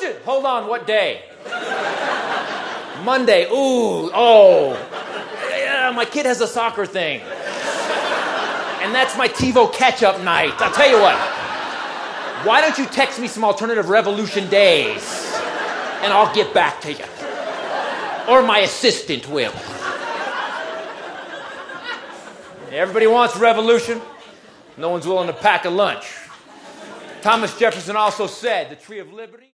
Revolution! Hold on, what day? Monday. Ooh, oh. Yeah, my kid has a soccer thing. And that's my TiVo catch-up night. I'll tell you what. Why don't you text me some alternative revolution days? And I'll get back to you. Or my assistant will. Everybody wants revolution. No one's willing to pack a lunch. Thomas Jefferson also said, the tree of liberty...